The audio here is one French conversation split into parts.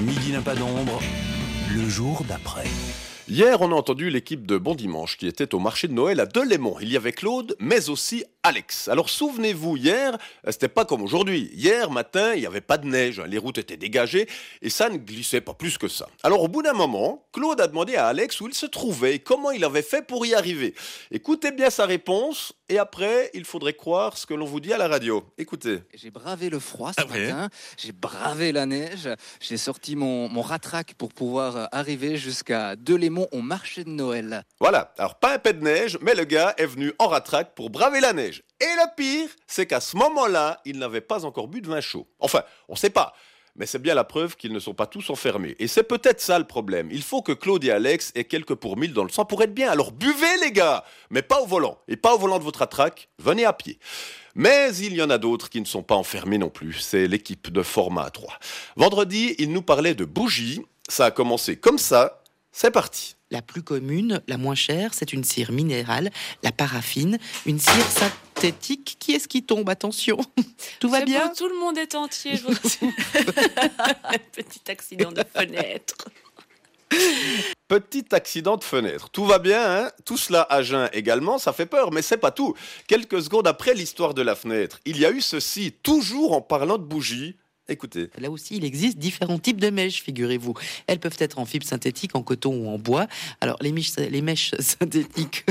Midi n'a pas d'ombre, le jour d'après. Hier, on a entendu l'équipe de Bon Dimanche qui était au marché de Noël à Delémont. Il y avait Claude, mais aussi Alex. Alors souvenez-vous, hier, c'était pas comme aujourd'hui. Hier matin, il n'y avait pas de neige, les routes étaient dégagées et ça ne glissait pas plus que ça. Alors au bout d'un moment, Claude a demandé à Alex où il se trouvait et comment il avait fait pour y arriver. Écoutez bien sa réponse et après, il faudrait croire ce que l'on vous dit à la radio. Écoutez. J'ai bravé le froid ce matin, j'ai bravé la neige, j'ai sorti mon ratrac pour pouvoir arriver jusqu'à Delémont au marché de Noël. Voilà, alors pas un pet de neige, mais le gars est venu en ratraque pour braver la neige. Et le pire, c'est qu'à ce moment-là, il n'avait pas encore bu de vin chaud. Enfin, on ne sait pas. Mais c'est bien la preuve qu'ils ne sont pas tous enfermés. Et c'est peut-être ça le problème. Il faut que Claude et Alex aient quelques pour mille dans le sang pour être bien. Alors buvez les gars, mais pas au volant. Et pas au volant de votre attraque, venez à pied. Mais il y en a d'autres qui ne sont pas enfermés non plus. C'est l'équipe de Format 3. Vendredi, ils nous parlaient de bougies. Ça a commencé comme ça. C'est parti. La plus commune, la moins chère, c'est une cire minérale, la paraffine, une cire synthétique. Qui est-ce qui tombe? Attention, tout va bien? Tout le monde est entier. Petit accident de fenêtre. Petit accident de fenêtre. Tout va bien, hein? Tout cela à jeun également, ça fait peur, mais c'est pas tout. Quelques secondes après l'histoire de la fenêtre, il y a eu ceci, toujours en parlant de bougies. Écoutez. Là aussi, il existe différents types de mèches, figurez-vous. Elles peuvent être en fibre synthétique, en coton ou en bois. Alors, les mèches synthétiques...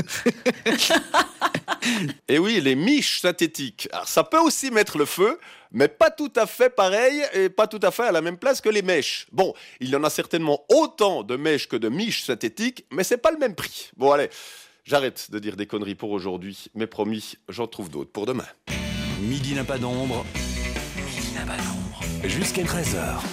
Et oui, les miches synthétiques. Alors, ça peut aussi mettre le feu, mais pas tout à fait pareil et pas tout à fait à la même place que les mèches. Bon, il y en a certainement autant de mèches que de miches synthétiques, mais c'est pas le même prix. Bon, allez, j'arrête de dire des conneries pour aujourd'hui, mais promis, j'en trouve d'autres pour demain. Midi n'a pas d'ombre, jusqu'à 13h.